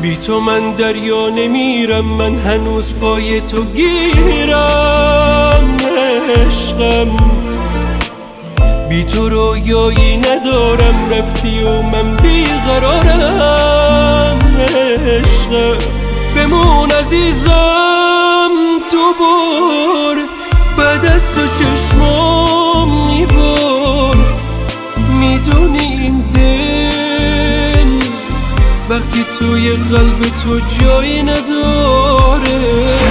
بی تو من دریا نمیرم، من هنوز پای تو گیرم عشقم. بی تو رویایی ندارم، رفتی و من بیقرارم عشقم. بمون عزیزم تو بار، بعد از تو چشمام میبار. میدونی این دل وقتی توی قلب تو جایی نداره.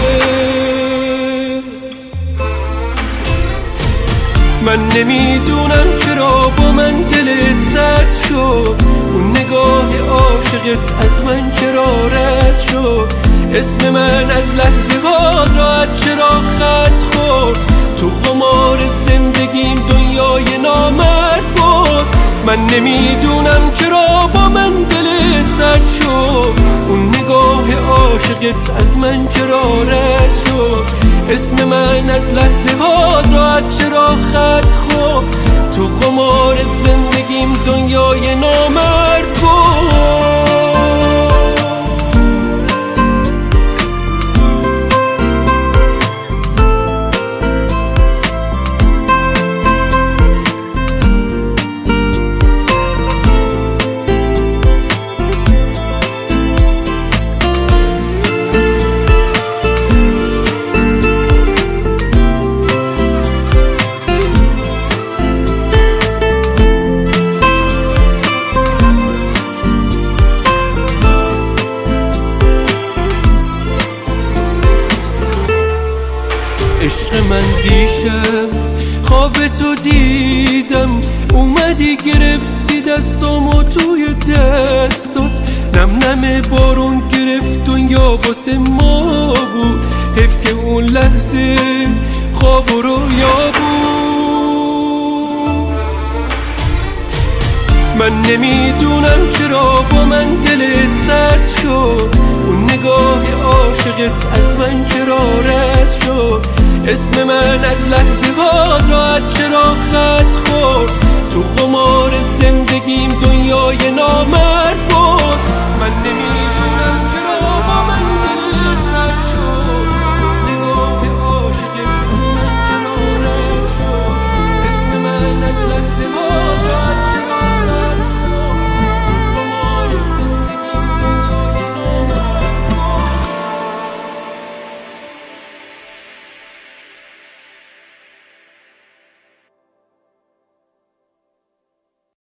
من نمیدونم چرا با من دلت سرد شد، اون نگاه عاشقت از من چرا رد شد. اسم من از لحظه ها راحت چرا خط خورد، تو قمار زندگیم دنیای نامرد بود. من نمیدونم چرا با من دلت سرد شد، اون نگاه عاشقت از من چرا رد شد. اسم من از لحظه ها راحت چرا خط خورد، تو قمار زندگیم دنیای نامرد بود. عشق من دیشب خواب تو دیدم، اومدی گرفتی دستامو توی دستات. نم نم بارون گرفت دنیا واسه ما بود، حیف که اون لحظه خواب و رویا بود. من نمیدونم چرا با من دلت سرد شد، اون نگاه عاشقت از من چرا رد شد. اسم من از لحظه ها راحت چرا خط خورد، تو قمار